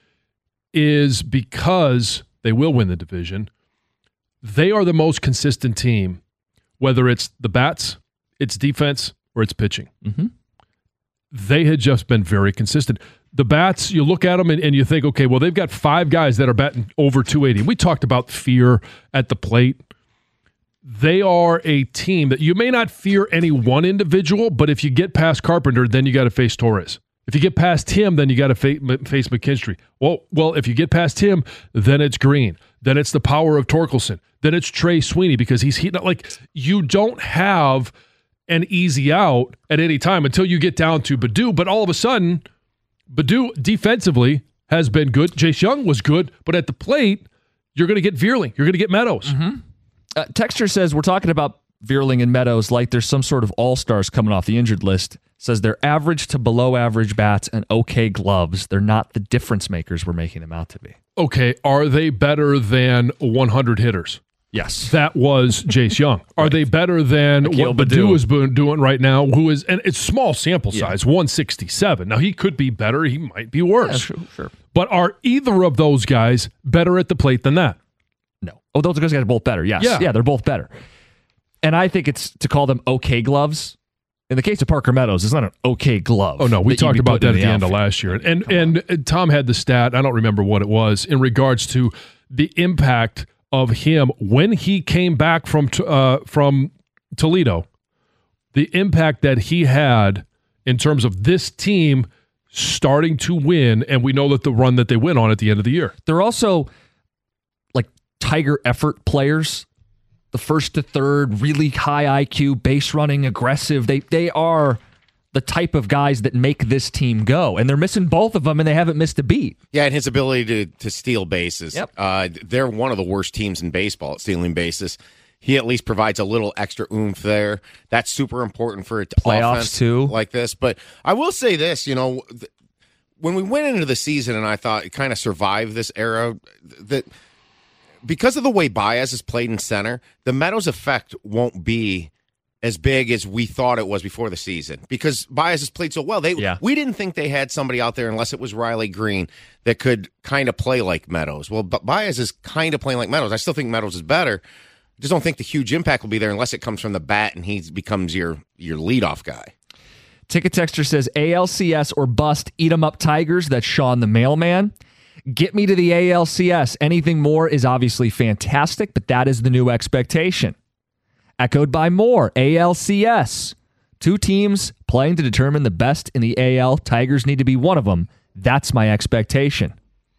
is because they will win the division. They are the most consistent team, whether it's the bats, it's defense, or it's pitching. Mm-hmm. They had just been very consistent. The bats, you look at them and, and you think, okay, well, they've got five guys that are batting over two eighty. We talked about fear at the plate. They are a team that you may not fear any one individual, but if you get past Carpenter, then you got to face Torres. If you get past him, then you got to fa- face McKinstry. Well, well, if you get past him, then it's Green. Then it's the power of Torkelson. Then it's Trey Sweeney because he's heating up. Like, you don't have an easy out at any time until you get down to Baddoo. But all of a sudden, Baddoo defensively has been good. Jace Young was good. But at the plate, you're going to get Veerling. You're going to get Meadows. Mm-hmm. Uh, Texture says we're talking about Veerling and Meadows like there's some sort of all-stars coming off the injured list. Says they're average to below average bats and okay gloves. They're not the difference makers we're making them out to be. Okay, are they better than one hundred hitters? Yes. That was Jace Young. Are right. they better than Akil what Baddoo is doing right now, who is, and it's small sample size, yeah. one sixty-seven. Now, he could be better. He might be worse. Yeah, sure, sure. But are either of those guys better at the plate than that? No. Oh, those guys are both better. Yes. Yeah. yeah, they're both better. And I think it's to call them okay gloves. In the case of Parker Meadows, it's not an okay glove. Oh, no. We talked about that at the, the end of outfit. last year. And and, and Tom had the stat, I don't remember what it was, in regards to the impact of him when he came back from uh, from Toledo, the impact that he had in terms of this team starting to win, and we know that the run that they went on at the end of the year. They're also like Tiger effort players. The first to third, really high I Q, base running, aggressive. They they are the type of guys that make this team go. And they're missing both of them, and they haven't missed a beat. Yeah, and his ability to, to steal bases. Yep. Uh, they're one of the worst teams in baseball at stealing bases. He at least provides a little extra oomph there. That's super important for it Playoffs offense too. like this. But I will say this, you know, th- when we went into the season and I thought it kind of survived this era, that because of the way Baez has played in center, the Meadows effect won't be as big as we thought it was before the season because Baez has played so well. They yeah. We didn't think they had somebody out there unless it was Riley Green that could kind of play like Meadows. Well, but Baez is kind of playing like Meadows. I still think Meadows is better. Just don't think the huge impact will be there unless it comes from the bat and he becomes your your leadoff guy. Ticket Texter says A L C S or bust, eat 'em up Tigers. That's Sean the mailman. Get me to the A L C S. Anything more is obviously fantastic, but that is the new expectation. Echoed by more. A L C S. Two teams playing to determine the best in the A L. Tigers need to be one of them. That's my expectation.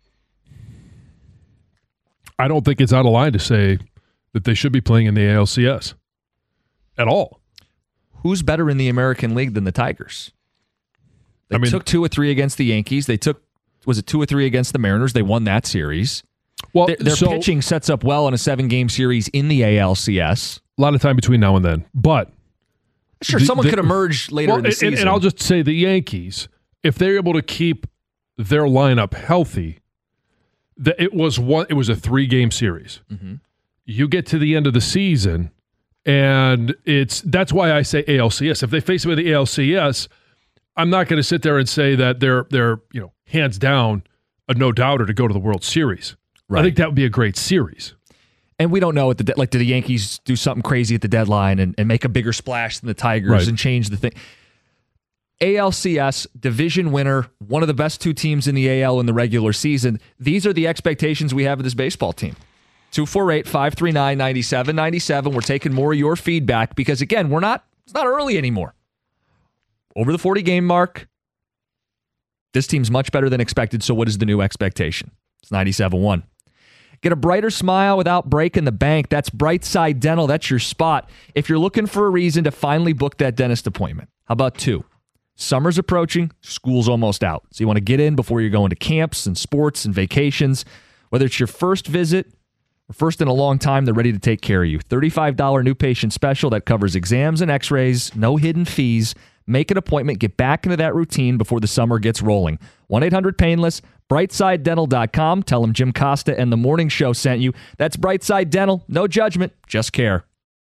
I don't think it's out of line to say that they should be playing in the A L C S at all. Who's better in the American League than the Tigers? They I mean, took two or three against the Yankees. They took, was it two or three against the Mariners? They won that series. Well, their, their so, pitching sets up well in a seven-game series in the A L C S. A lot of time between now and then. But sure, the, someone the, could emerge later well, in the and, season. And I'll just say the Yankees, if they're able to keep their lineup healthy, the, it was one. It was a three-game series. Mm-hmm. You get to the end of the season, and it's that's why I say A L C S. If they face them in the A L C S, I'm not going to sit there and say that they're they're you know hands down a no doubter to go to the World Series. Right. I think that would be a great series. And we don't know at the de- like do the Yankees do something crazy at the deadline and, and make a bigger splash than the Tigers right. and change the thing. A L C S division winner, one of the best two teams in the A L in the regular season. These are the expectations we have of this baseball team. two four eight, five three nine, nine seven nine seven. We're taking more of your feedback because, again, we're not it's not early anymore. Over the forty-game mark, this team's much better than expected, so what is the new expectation? It's ninety-seven one. Get a brighter smile without breaking the bank. That's Brightside Dental. That's your spot. If you're looking for a reason to finally book that dentist appointment, how about two? Summer's approaching, school's almost out. So you want to get in before you're going to camps and sports and vacations. Whether it's your first visit or first in a long time, they're ready to take care of you. thirty-five dollars new patient special that covers exams and x-rays, no hidden fees. Make an appointment, get back into that routine before the summer gets rolling. one eight hundred painless, brightside dental dot com. Tell them Jim Costa and The Morning Show sent you. That's Brightside Dental. No judgment, just care.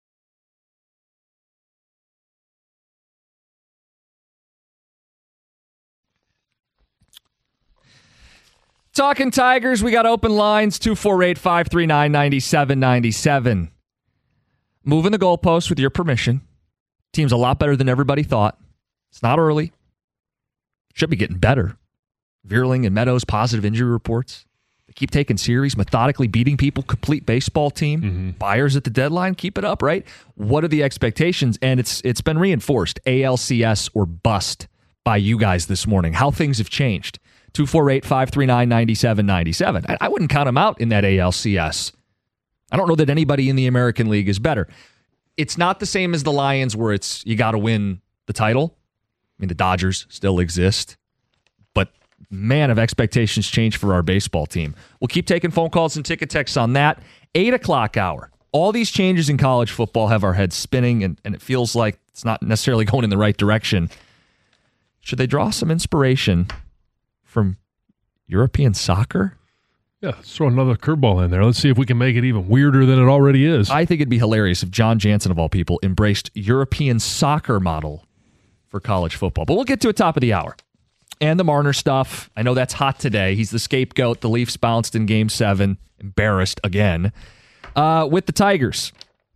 Talking Tigers, we got open lines, two four eight, five three nine, nine seven nine seven. Moving the goalposts with your permission. Team's a lot better than everybody thought. It's not early. Should be getting better. Vierling and Meadows, positive injury reports. They keep taking series, methodically beating people, complete baseball team. Mm-hmm. Buyers at the deadline, keep it up, right? What are the expectations? And it's it's been reinforced, A L C S or bust by you guys this morning. How things have changed. two four eight, five three nine, nine seven nine seven. I, I wouldn't count them out in that A L C S. I don't know that anybody in the American League is better. It's not the same as the Lions where it's you got to win the title. I mean, the Dodgers still exist. But, man, have expectations changed for our baseball team. We'll keep taking phone calls and ticket texts on that. eight o'clock hour. All these changes in college football have our heads spinning, and, and it feels like it's not necessarily going in the right direction. Should they draw some inspiration from European soccer? Yeah, let's throw another curveball in there. Let's see if we can make it even weirder than it already is. I think it'd be hilarious if John Jansen, of all people, embraced European soccer model for college football. But we'll get to it top of the hour. And the Marner stuff. I know that's hot today. He's the scapegoat. The Leafs bounced in Game seven. Embarrassed again. Uh, with the Tigers.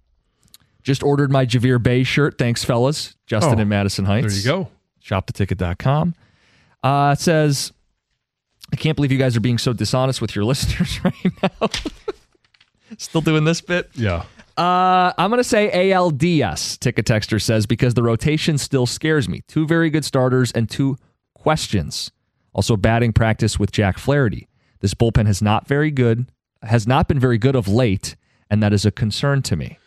Just ordered my Javier Bay shirt. Thanks, fellas. Justin oh, in Madison Heights. There you go. shop the ticket dot com. Uh, it says... I can't believe you guys are being so dishonest with your listeners right now. Still doing this bit? Yeah. Uh, I'm going to say A L D S, Ticket Texter says, because the rotation still scares me. Two very good starters and two questions. Also, batting practice with Jack Flaherty. This bullpen has not very good, has not been very good of late, and that is a concern to me.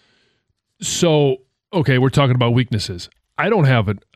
So, okay, we're talking about weaknesses. I don't have it.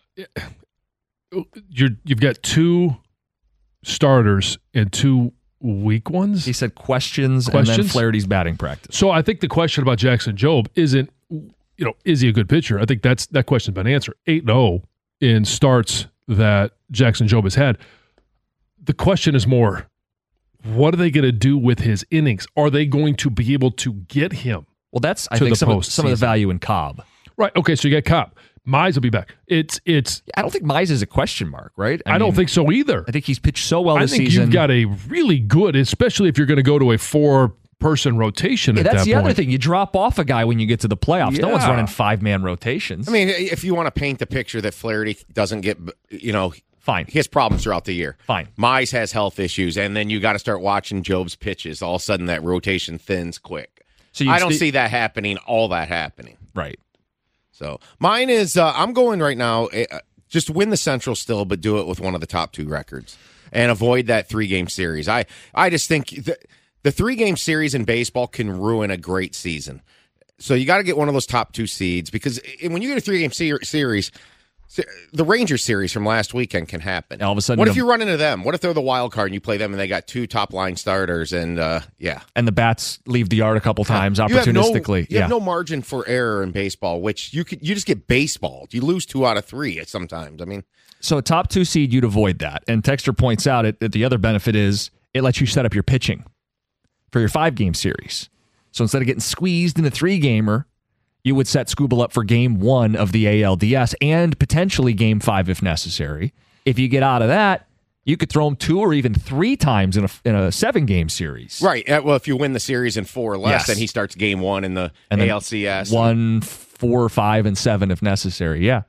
You're, you've got two starters and two weak ones. He said questions, questions and then Flaherty's batting practice. So I think the question about Jackson Jobe isn't, you know, is he a good pitcher? I think that's that question's been answered. eight and oh in starts that Jackson Jobe has had. The question is more, what are they going to do with his innings? Are they going to be able to get him? Well, that's I think some of, some of the value in Cobb. Right. Okay, so you got Cobb. Mize will be back. It's it's. I don't think Mize is a question mark, right? I, I mean, don't think so either. I think he's pitched so well I this think season. You've got a really good, especially if you're going to go to a four-person rotation. Yeah, at that's that the point. other thing. You drop off a guy when you get to the playoffs. Yeah. No one's running five-man rotations. I mean, if you want to paint the picture that Flaherty doesn't get, you know, fine, he has problems throughout the year. Fine, Mize has health issues, and then you got to start watching Jobe's pitches. All of a sudden, that rotation thins quick. So I don't st- see that happening. All that happening, right? So mine is uh, I'm going right now. Uh, just win the Central still, but do it with one of the top two records and avoid that three game series. I I just think the, the three game series in baseball can ruin a great season. So you got to get one of those top two seeds because when you get a three game ser- series. The Rangers series from last weekend can happen. All of a sudden, what you if know, you run into them? What if they're the wild card and you play them and they got two top line starters and uh, yeah, and the bats leave the yard a couple times you opportunistically? Have no, you yeah. have no margin for error in baseball, which you could you just get baseballed. You lose two out of three sometimes. I mean, so a top two seed, you'd avoid that. And Texter points out it, that the other benefit is it lets you set up your pitching for your five game series. So instead of getting squeezed in a three gamer, you would set Skubal up for game one of the A L D S and potentially game five if necessary. If you get out of that, you could throw him two or even three times in a in a seven game series. Right. Uh, Well, if you win the series in four or less, Yes. then he starts game one in the And then A L C S. One, four, five, and seven if necessary. Yeah.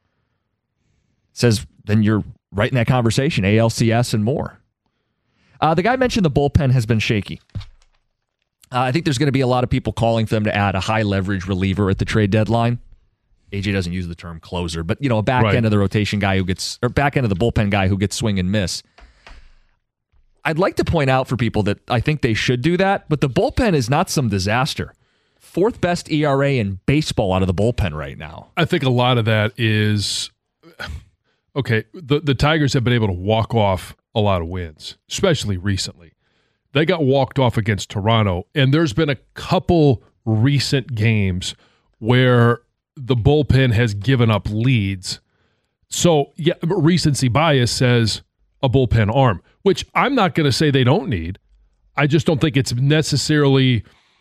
Says then you're right in that conversation, A L C S and more. Uh, the guy mentioned the bullpen has been shaky. Uh, I think there's going to be a lot of people calling for them to add a high leverage reliever at the trade deadline. A J doesn't use the term closer, but you know, a back Right. end of the rotation guy who gets, or back end of the bullpen guy who gets swing and miss. I'd like to point out for people that I think they should do that, but the bullpen is not some disaster. Fourth best E R A in baseball out of the bullpen right now. I think a lot of that is okay. The the Tigers have been able to walk off a lot of wins, especially recently. They got walked off against Toronto, and there's been a couple recent games where the bullpen has given up leads. So, yeah, recency bias says a bullpen arm, which I'm not going to say they don't need. I just don't think it's necessarily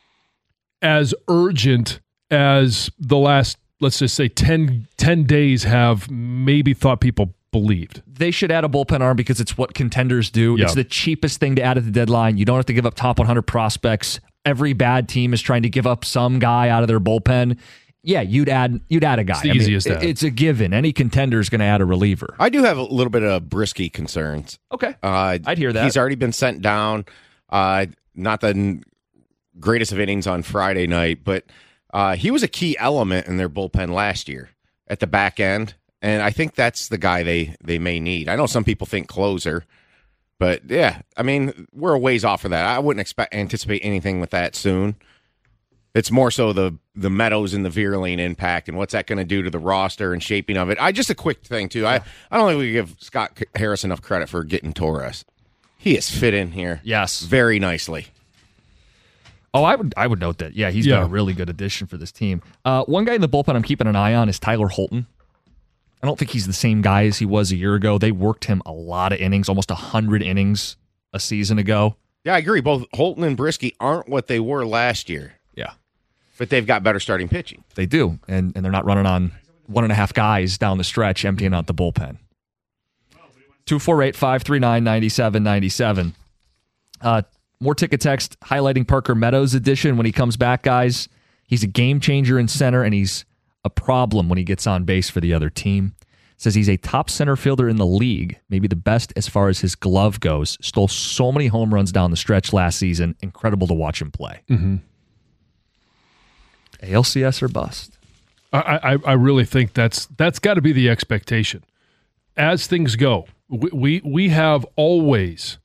as urgent as the last, let's just say, ten, ten days have maybe thought people believed. They should add a bullpen arm because it's what contenders do. Yeah. It's the cheapest thing to add at the deadline. You don't have to give up top one hundred prospects. Every bad team is trying to give up some guy out of their bullpen. Yeah, you'd add you'd add a guy. It's the I mean, easiest it- add. It's a given. Any contender is going to add a reliever. I do have a little bit of Brisky concerns. Okay. Uh, I'd hear that. He's already been sent down. Uh, not the n- greatest of innings on Friday night, but uh, he was a key element in their bullpen last year at the back end, and I think that's the guy they, they may need. I know some people think closer, but yeah, I mean, we're a ways off of that. I wouldn't expect anticipate anything with that soon. It's more so the the Meadows and the Vierling impact and what's that going to do to the roster and shaping of it. I just a quick thing too. I, I don't think we give Scott Harris enough credit for getting Torres. He has fit in here, Yes. very nicely. Oh, I would I would note that. Yeah, he's Yeah. been a really good addition for this team. Uh, one guy in the bullpen I'm keeping an eye on is Tyler Holton. I don't think he's the same guy as he was a year ago. They worked him a lot of innings, almost one hundred innings a season ago. Yeah, I agree. Both Holton and Brisky aren't what they were last year, Yeah, but they've got better starting pitching. they do. And, and they're not running on one and a half guys down the stretch, emptying out the bullpen. two four eight, five three nine, nine seven nine seven. Uh, more ticket text highlighting Parker Meadows' edition when he comes back, guys. He's a game changer in center, and he's a problem when he gets on base for the other team. Says he's a top center fielder in the league, maybe the best as far as his glove goes. Stole so many home runs down the stretch last season. Incredible to watch him play. Mm-hmm. A L C S or bust. I, I, I really think that's that's got to be the expectation. As things go, we, we we have always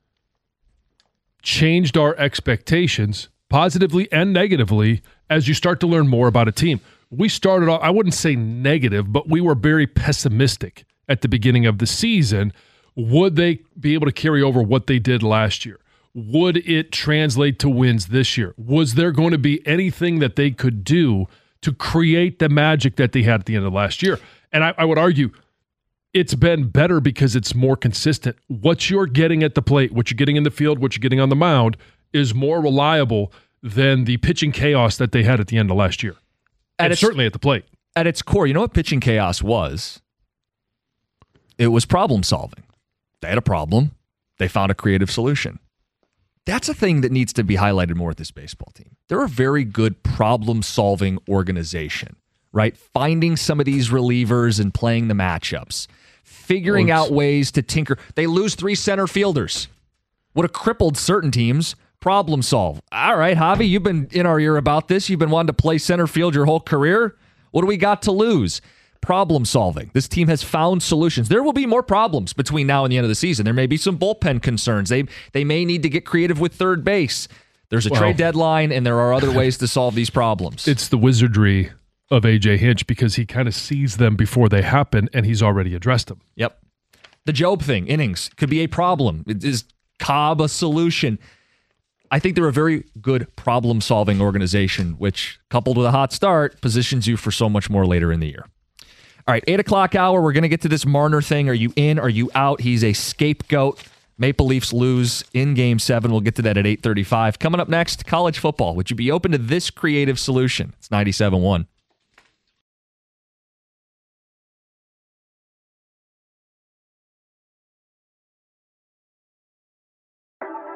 changed our expectations positively and negatively as you start to learn more about a team. We started off, I wouldn't say negative, but we were very pessimistic at the beginning of the season. Would they be able to carry over what they did last year? Would it translate to wins this year? Was there going to be anything that they could do to create the magic that they had at the end of last year? And I, I would argue it's been better because it's more consistent. What you're getting at the plate, what you're getting in the field, what you're getting on the mound is more reliable than the pitching chaos that they had at the end of last year. At And its- certainly at the plate. At its core, you know what pitching chaos was? It was problem solving. They had a problem. They found a creative solution. That's a thing that needs to be highlighted more with this baseball team. They're a very good problem-solving organization, right? Finding some of these relievers and playing the matchups. Figuring Well, out it's- ways to tinker. They lose three center fielders. Would have crippled certain teams. Problem solve. All right, Javi, you've been in our ear about this. You've been wanting to play center field your whole career. What do we got to lose? Problem solving. This team has found solutions. There will be more problems between now and the end of the season. There may be some bullpen concerns. They they may need to get creative with third base. There's a Well- trade deadline, and there are other ways to solve these problems. It's the wizardry of A J Hinch because he kind of sees them before they happen and he's already addressed them. Yep. The Job thing, innings, could be a problem. Is Cobb a solution? I think they're a very good problem-solving organization, which, coupled with a hot start, positions you for so much more later in the year. All right, eight o'clock hour, we're going to get to this Marner thing. Are you in? Are you out? He's a scapegoat. Maple Leafs lose in Game seven. We'll get to that at eight thirty-five. Coming up next, college football. Would you be open to this creative solution? It's ninety-seven one.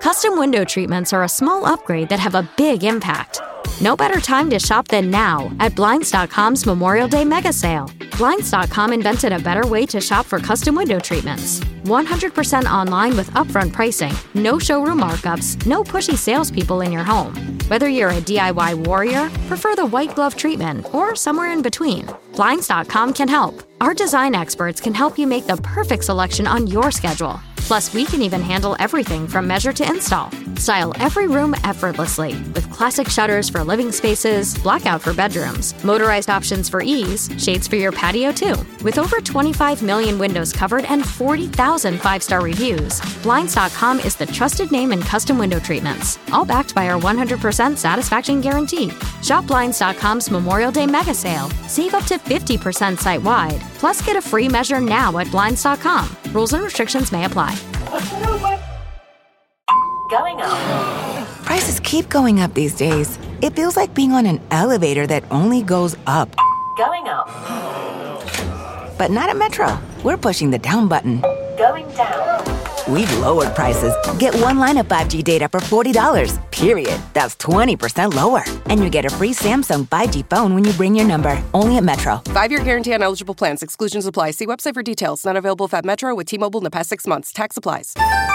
Custom window treatments are a small upgrade that have a big impact. No better time to shop than now at Blinds dot com's Memorial Day mega sale. Blinds dot com invented a better way to shop for custom window treatments. one hundred percent online with upfront pricing, no showroom markups, no pushy salespeople in your home. Whether you're a D I Y warrior, prefer the white glove treatment, or somewhere in between, Blinds dot com can help. Our design experts can help you make the perfect selection on your schedule. Plus, we can even handle everything from measure to install. Style every room effortlessly with classic shutters for living spaces, blackout for bedrooms, motorized options for ease, shades for your patio too. With over twenty-five million windows covered and forty thousand five-star reviews, Blinds dot com is the trusted name in custom window treatments, all backed by our one hundred percent satisfaction guarantee. Shop Blinds dot com's Memorial Day mega sale. Save up to fifty percent site-wide. Plus, get a free measure now at Blinds dot com. Rules and restrictions may apply. Going up. Prices keep going up these days. It feels like being on an elevator that only goes up. Going up. But not at Metro. We're pushing the down button. Going down. We've lowered prices. Get one line of five G data for forty dollars, period. That's twenty percent lower. And you get a free Samsung five G phone when you bring your number. Only at Metro. Five-year guarantee on eligible plans. Exclusions apply. See website for details. Not available at Metro with T-Mobile in the past six months. Tax applies.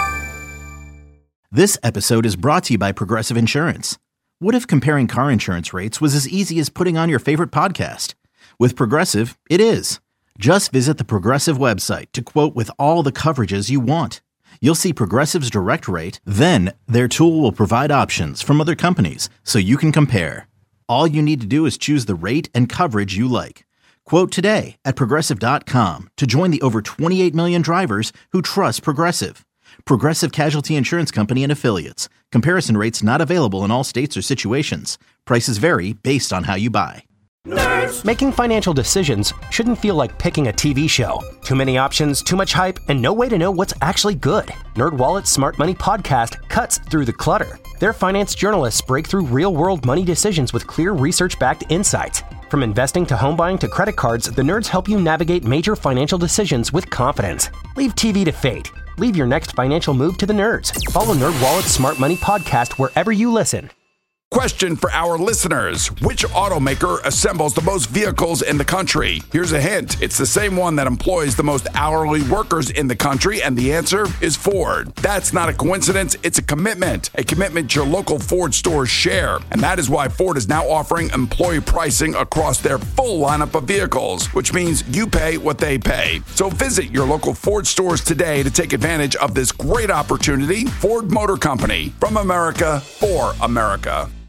This episode is brought to you by Progressive Insurance. What if comparing car insurance rates was as easy as putting on your favorite podcast? With Progressive, it is. Just visit the Progressive website to quote with all the coverages you want. You'll see Progressive's direct rate, then their tool will provide options from other companies so you can compare. All you need to do is choose the rate and coverage you like. Quote today at Progressive dot com to join the over twenty-eight million drivers who trust Progressive. Progressive Casualty Insurance Company and Affiliates. Comparison rates not available in all states or situations. Prices vary based on how you buy. Nerds. Making financial decisions shouldn't feel like picking a T V show. Too many options, too much hype, and no way to know what's actually good. NerdWallet's Smart Money Podcast cuts through the clutter. Their finance journalists break through real-world money decisions with clear research-backed insights. From investing to home buying to credit cards, the nerds help you navigate major financial decisions with confidence. Leave T V to fate. Leave your next financial move to the nerds. Follow NerdWallet's Smart Money Podcast wherever you listen. Question for our listeners. Which automaker assembles the most vehicles in the country? Here's a hint. It's the same one that employs the most hourly workers in the country, and the answer is Ford. That's not a coincidence. It's a commitment. A commitment your local Ford stores share. And that is why Ford is now offering employee pricing across their full lineup of vehicles, which means you pay what they pay. So visit your local Ford stores today to take advantage of this great opportunity. Ford Motor Company. From America, for America.